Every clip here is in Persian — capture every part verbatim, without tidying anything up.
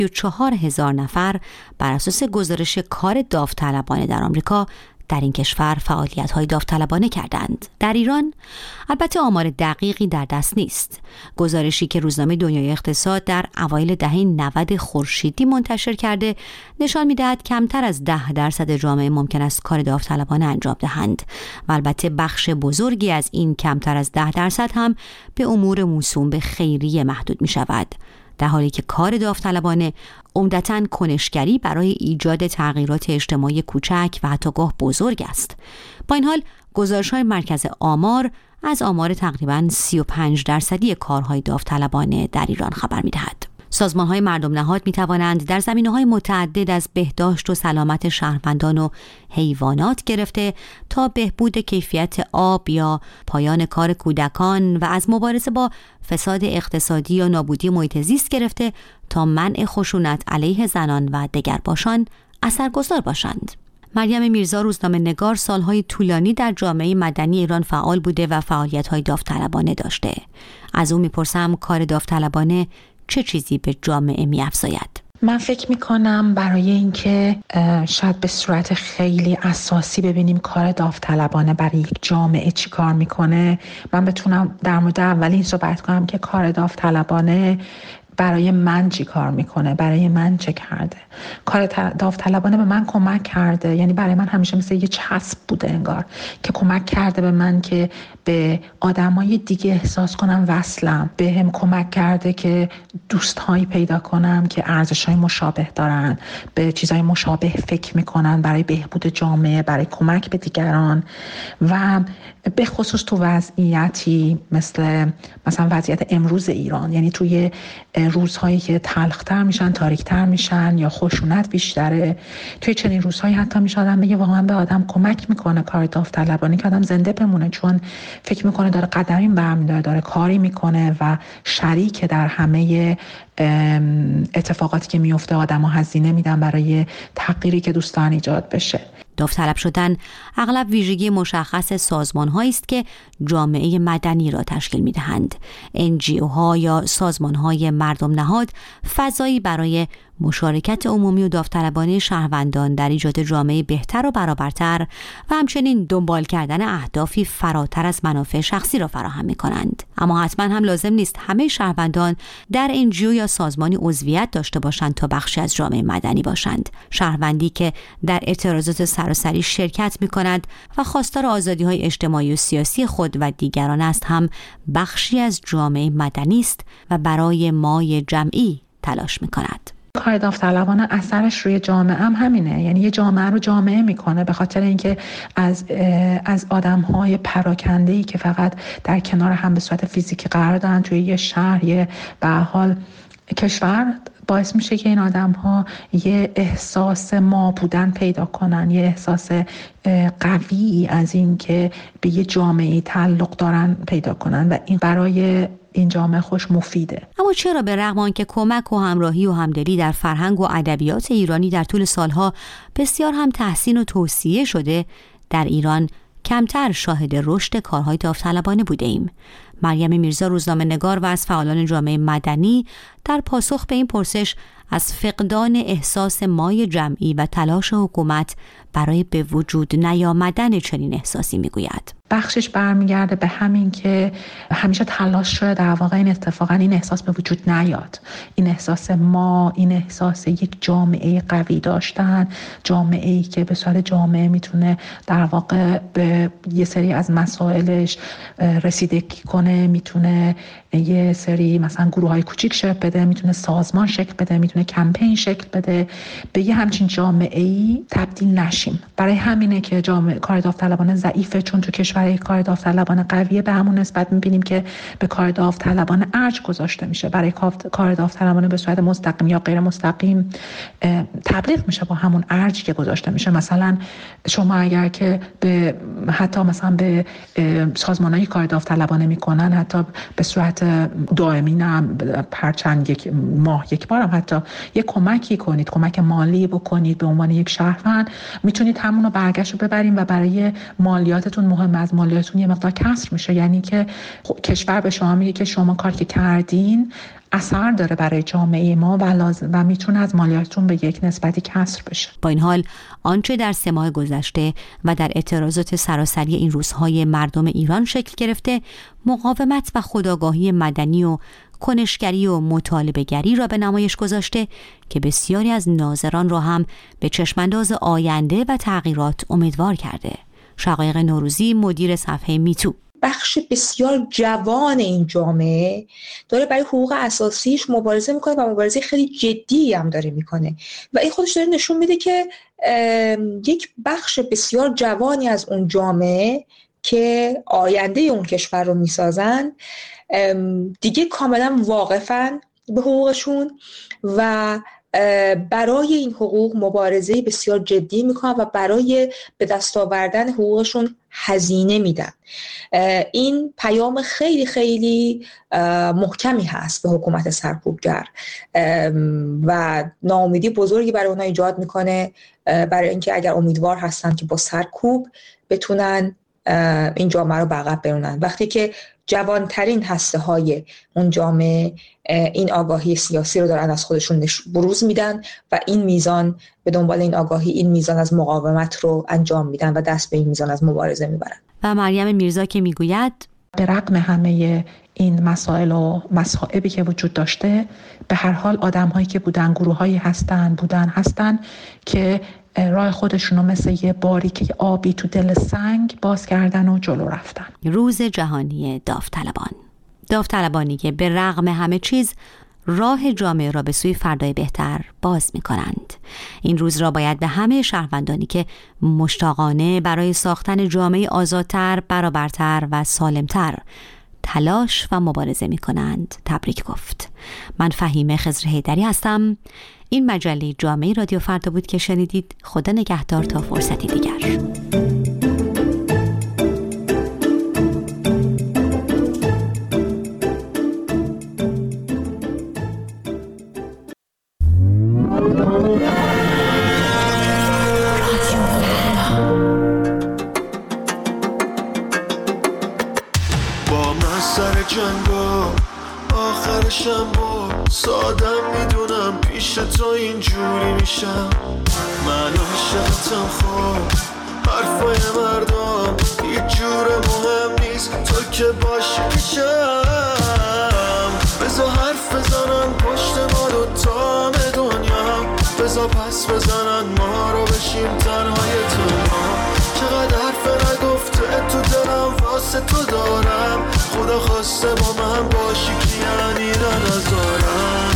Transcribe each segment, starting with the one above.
سی و چهار هزار نفر بر اساس گزارش کار داوطلبانه در آمریکا در این کشور فعالیت‌های داوطلبانه کردند. در ایران البته آمار دقیقی در دست نیست. گزارشی که روزنامه دنیای اقتصاد در اوایل دهه نود خورشیدی منتشر کرده نشان می‌دهد کمتر از ده درصد جامعه ممکن است کار داوطلبانه انجام دهند و البته بخش بزرگی از این کمتر از ده درصد هم به امور موسوم به خیریه محدود می‌شود، در حالی که کار داوطلبانه عمدتاً کنشگری برای ایجاد تغییرات اجتماعی کوچک و حتی گاه بزرگ است. با این حال گزارش‌های مرکز آمار از آمار تقریباً سی و پنج درصدی کارهای داوطلبانه در ایران خبر می‌دهد. سازمان‌های مردم نهاد می‌توانند در زمینه‌های متعدد از بهداشت و سلامت شهروندان و حیوانات گرفته تا بهبود کیفیت آب یا پایان کار کودکان و از مبارزه با فساد اقتصادی یا نابودی محیط زیست گرفته تا منع خشونت علیه زنان و دگرباشان اثرگذار باشند. مریم میرزا روزنامه‌نگار سالهای طولانی در جامعه مدنی ایران فعال بوده و فعالیت‌های داوطلبانه داشته. از او می‌پرسم کار داوطلبانه چه چیزی به جامعه می‌افزاید؟ من فکر میکنم برای اینکه شاید به صورت خیلی اساسی ببینیم کار داوطلبانه برای یک جامعه چی کار میکنه، من بتونم در مورد اولین صحبت کنم که کار داوطلبانه برای من چی کار میکنه، برای من چه کرده. کار داوطلبانه به من کمک کرده، یعنی برای من همیشه مثل یه چسب بوده انگار که کمک کرده به من که به آدمای دیگه احساس کنم وصلم، به هم کمک کرده که دوستهایی پیدا کنم که ارزش‌های مشابه دارن، به چیزهای مشابه فکر میکنن برای بهبود جامعه، برای کمک به دیگران و به خصوص تو وضعیتی مثل مثلا وضعیت امروز ایران، یعنی توی روزهایی که تلختر میشن، تاریکتر میشن یا خشونت بیشتره، توی چنین روزهایی حتی میشه آدم بگه واقعا به آدم کمک میکنه کار داوطلبانه که آدم زنده بمونه، چون فکر میکنه داره قدمی برمی‌داره، داره کاری میکنه و شریک در همه اتفاقاتی که میفته. آدم‌ها هزینه میدن برای تغییری که دوست دارن ایجاد بشه. داوطلب شدن اغلب ویژگی مشخص سازمان‌هایی است که جامعه مدنی را تشکیل می‌دهند. ان جی او ها یا سازمان‌های مردم نهاد فضایی برای مشارکت عمومی و داوطلبانه شهروندان در ایجاد جامعه بهتر و برابرتر و همچنین دنبال کردن اهدافی فراتر از منافع شخصی را فراهم می‌کنند. اما حتما هم لازم نیست همه شهروندان در ان جی او یا سازمانی عضویت داشته باشند تا بخشی از جامعه مدنی باشند. شهروندی که در اعتراضات سراسری شرکت می‌کند و خواستار آزادی‌های اجتماعی و سیاسی خود و دیگران است هم بخشی از جامعه مدنی است و برای مای جمعی تلاش می‌کند. کار داوطلبانه اثرش روی جامعه هم همینه، یعنی یه جامعه رو جامعه میکنه به خاطر اینکه از از آدم‌های پراکنده‌ای که فقط در کنار هم به صورت فیزیکی قرار دارن توی یه شهر، یه به هر حال کشور، باعث میشه که این آدم‌ها یه احساس ما بودن پیدا کنن، یه احساس قوی از این که به یه جامعه تعلق دارن پیدا کنن و این برای این جامعه خوش مفیده. اما چرا به رغم آنکه کمک و همراهی و همدلی در فرهنگ و ادبیات ایرانی در طول سالها بسیار هم تحسین و توصیه شده، در ایران کمتر شاهد رشد کارهای داوطلبانه بوده ایم؟ مریم میرزا روزنامه‌نگار و از فعالان جامعه مدنی در پاسخ به این پرسش از فقدان احساس مای جمعی و تلاش حکومت برای به وجود نیامدن چنین احساسی میگوید. بخشش برمیگرده به همین که همیشه تلاش شده در واقع این اتفاقا این احساس به وجود نیاد، این احساس ما، این احساس یک جامعه قوی داشتن، جامعه‌ای که به صورت جامعه میتونه در واقع به یه سری از مسائلش رسیدگی کنه، میتونه یه سری مثلا گروه‌های کوچیک شکل بده، میتونه سازمان شکل بده، میتونه کمپین شکل بده، به یه همچین جامعه‌ای تبدیل نشیم. برای همینه که جامعه کار داوطلبانه ضعیفه، چون تو کشور کار داوطلبانه قویه به همون نسبت می‌بینیم که به کار داوطلبانه ارج گذاشته میشه. برای کار داوطلبانه به صورت مستقیم یا غیر مستقیم تبلیغ میشه با همون ارجی که گذاشته میشه. مثلا شما اگر که به حتی مثلا به سازمان‌های کار داوطلبانه میکنن، حتی به صورت دائمی نه، هر چند یک ماه یک بار هم حتی یک کمکی کنید، کمک مالی بکنید به عنوان یک شهروند، میتونید همون رو برگشت رو ببرین و برای مالیاتتون مهم از از مالیاتتون یه مقدار کسر میشه، یعنی که کشور به شما میگه که شما کاری که کردین اثر داره برای جامعه ما و لازم و میتونه از مالیاتتون به یک نسبتی کسر بشه. با این حال آنچه در سه ماه گذشته و در اعتراضات سراسری این روزهای مردم ایران شکل گرفته، مقاومت و خودآگاهی مدنی و کنشگری و مطالبه‌گری را به نمایش گذاشته که بسیاری از ناظران را هم به چشمانداز آینده و تغییرات امیدوار کرده. شقایق نوروزی، مدیر صفحه میتو: بخش بسیار جوان این جامعه داره برای حقوق اساسیش مبارزه میکنه و مبارزه خیلی جدی هم داره میکنه و این خودش داره نشون میده که یک بخش بسیار جوانی از اون جامعه که آینده اون کشور رو میسازن دیگه کاملا واقفن به حقوقشون و برای این حقوق مبارزه بسیار جدی میکنن و برای به دست آوردن حقوقشون هزینه میدن. این پیام خیلی خیلی محکمی هست به حکومت سرکوبگر و ناامیدی بزرگی برای اونها ایجاد میکنه، برای اینکه اگر امیدوار هستن که با سرکوب بتونن این جامعه رو به عقب برونن. وقتی که جوانترین هسته های اون جامعه این آگاهی سیاسی رو دارن از خودشون بروز میدن و این میزان به دنبال این آگاهی، این میزان از مقاومت رو انجام میدن و دست به این میزان از مبارزه میبرن. و مریم میرزا که میگوید به رغم همه این مسائل و مصائبی که وجود داشته، به هر حال آدم‌هایی که بودن، گروه‌هایی هستن بودن هستن که راه خودشون رو مثل یه باریکه آبی تو دل سنگ باز کردن و جلو رفتن. روز جهانی داوطلبان. داوطلبانی که به رغم همه چیز راه جامعه را به سوی فردای بهتر باز می کنند. این روز را باید به همه شهروندانی که مشتاقانه برای ساختن جامعه آزادتر، برابرتر و سالمتر تلاش و مبارزه می کنند تبریک گفت. من فهیمه خضر حیدری هستم. این مجله جامعه رادیو فردا بود که شنیدید. خدا نگهدار تا فرصتی دیگر. با من سر جنگا آخرشم با سادم میدونم پیش تو اینجوری میشم. من عاشقتم خواب حرفای مردم هیچ جور مهم نیست، تو که باشی میشم. بزا حرف بزنن پشت ما دوتا دنیا، بزا پس بزنن ما رو بشیم تنهای تنها. چقدر حرف نگفته تو دلم واسه تو دارم، خدا خواسته با من باشی که یعنی ننظارم.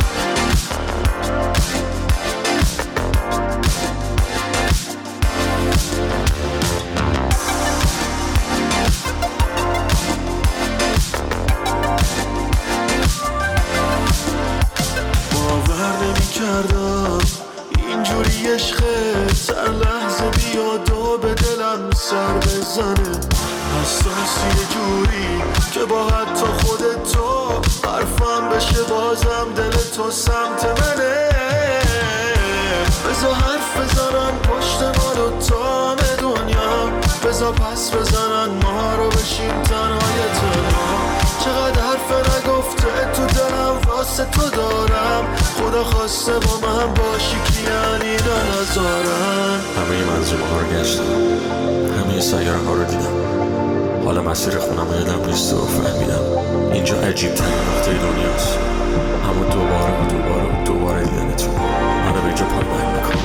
باور نمی کردم اینجوری عشقت هر لحظه بیاد و به دلم سر بزنه. حساسی جوری که با حتی خودتو حرفم بشه بازم دل تو سمت منه. بزا حرف بزنن پشت ما دوتا دنیا، بزا پس بزنن ما رو بشیم تنهای تنها. چقدر حرف نگفته تو دلم واسه تو دارم، خدا خواسته با من باشی که یعنی ننظارم. همه منظومه ها رو گشتم، همه سیاره ها رو دیدم، حالا مسیر خونم یادم نیست و فهمیدم اینجا عجیب ترین نقطه دنیاست. اما دوباره و دوباره و دوباره دیدن تو منو به اینجا پایمال میکنم.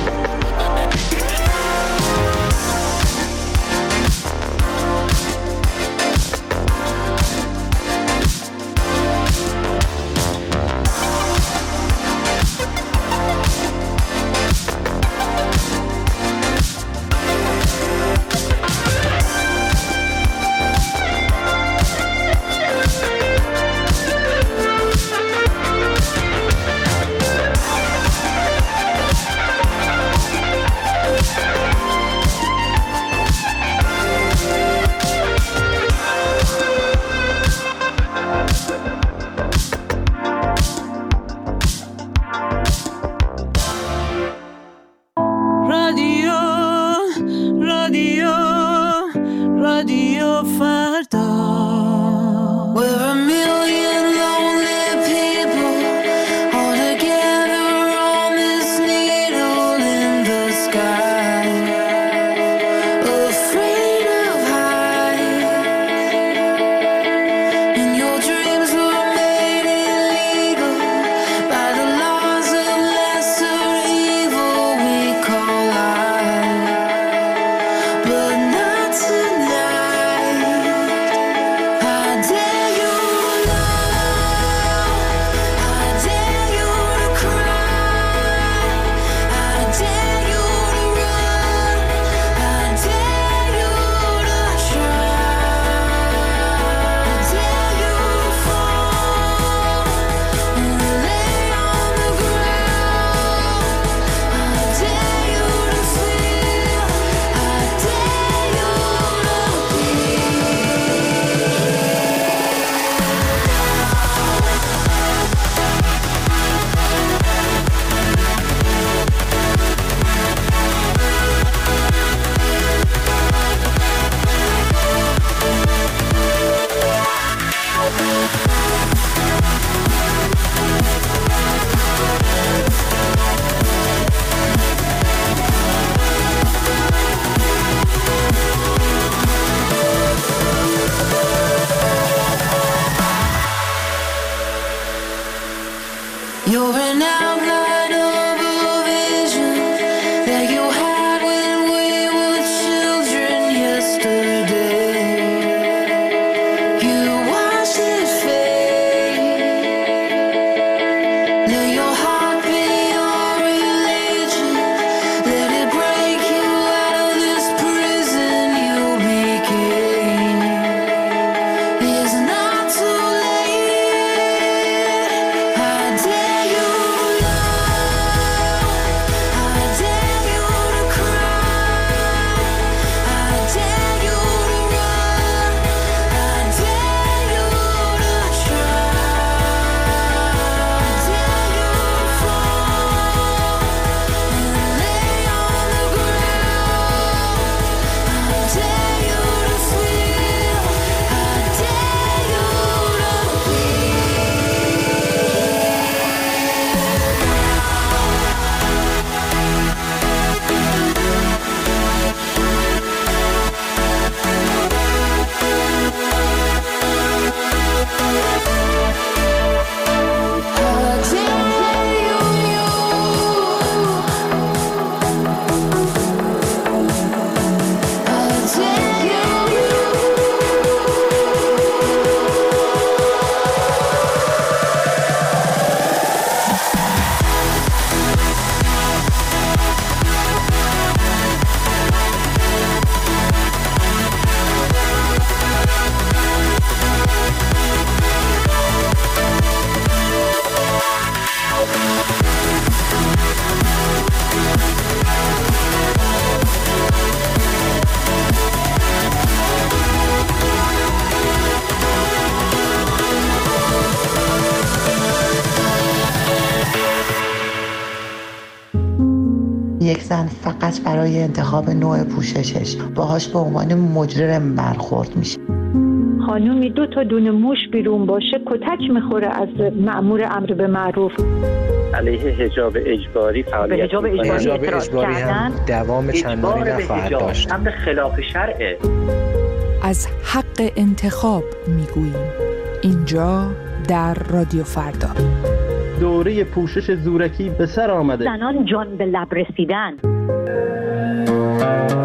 یک زن فقط برای انتخاب نوع پوششش باهاش به عنوان مجرم برخورد میشه. خانومی دو تا دونه موش بیرون باشه کتک میخوره از مأمور امر به معروف. علیه حجاب اجباری فعالیت به حجاب اجباری اعتراض کردن، دوام چندانی نخواهد داشت. امر خلاف شرعه. از حق انتخاب میگوییم اینجا در رادیو فردا. دوره پوشش زورکی به سر آمده. زنان جان به لب رسیدن.